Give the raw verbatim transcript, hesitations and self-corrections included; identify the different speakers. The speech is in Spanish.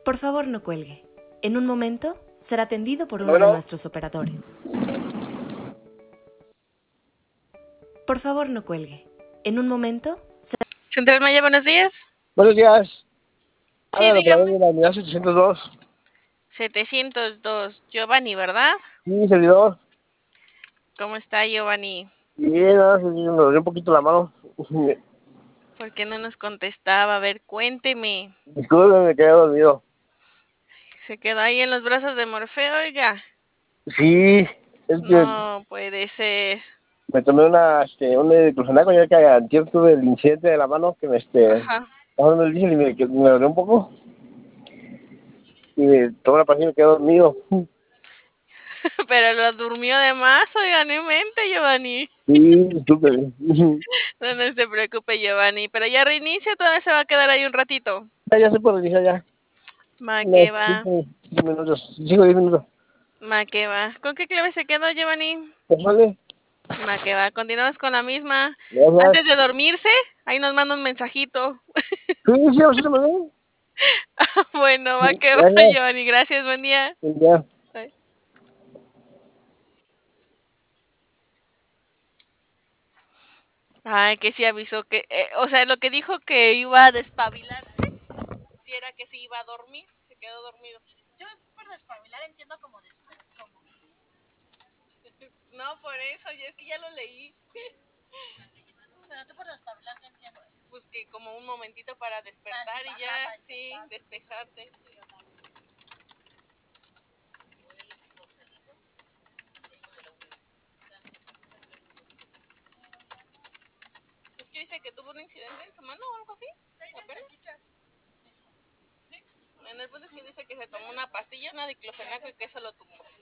Speaker 1: Por favor, no cuelgue. En un momento será atendido por uno
Speaker 2: Bueno.
Speaker 1: de nuestros operadores. Por favor, no cuelgue. En un momento será...
Speaker 3: Central Maya, buenos días.
Speaker 2: Buenos días.
Speaker 3: Sí,
Speaker 2: Habla el operador
Speaker 3: dígame.
Speaker 2: de la unidad setecientos dos.
Speaker 3: setecientos dos. Giovanni, ¿verdad?
Speaker 2: Sí, servidor.
Speaker 3: ¿Cómo está Giovanni?
Speaker 2: Bien, nada, sí, me dolió un poquito la mano.
Speaker 3: ¿Por qué no nos contestaba? A ver, cuénteme.
Speaker 2: Disculpe, me quedé dormido.
Speaker 3: Se quedó ahí en los brazos de Morfeo, oiga.
Speaker 2: Sí, es que
Speaker 3: No puede ser.
Speaker 2: me tomé una, este, un diclofenaco ya que ayer tuve el incidente de la mano que me, este,
Speaker 3: Ajá.
Speaker 2: estaba en el diésel y me, que me dolió un poco. Y me tomé la pastilla y me quedé dormido.
Speaker 3: Pero lo durmió de más, oiga, no mente, Giovanni.
Speaker 2: Sí, disculpe.
Speaker 3: No, no se preocupe, Giovanni. Pero ya reinicia, todavía se va a quedar ahí un ratito.
Speaker 2: Ya, ya se puede iniciar ya.
Speaker 3: Ma que
Speaker 2: Unos
Speaker 3: va,
Speaker 2: cinco, diez minutos. cinco o diez minutos.
Speaker 3: ma que va. ¿Con qué clave se quedó, Giovanni?
Speaker 2: Pues vale.
Speaker 3: Ma que va. Continuamos con la misma.
Speaker 2: Gracias.
Speaker 3: Antes de dormirse, ahí nos manda un mensajito.
Speaker 2: Sí, sí, sí, sí, sí.
Speaker 3: Bueno, va que va,
Speaker 2: Gracias.
Speaker 3: Giovanni. Gracias, buen día.
Speaker 2: Ya.
Speaker 3: Bye. Ay, que sí avisó que, eh, o sea, lo que dijo que iba a despabilarse, si era que se iba a dormir, se quedó dormido.
Speaker 4: Yo por despabilar entiendo como después, como.
Speaker 3: No, por eso, yo es que ya lo leí.
Speaker 4: Pero tú por despabilar que entiendes.
Speaker 3: Pues que como un momentito para despertar y ya, sí, despejarte. Es que dice que tuvo un incidente en su mano o algo así. ¿Apenas? Bueno, el punto es que dice que se tomó una pastilla, una diclofenaco y que eso lo tumbó.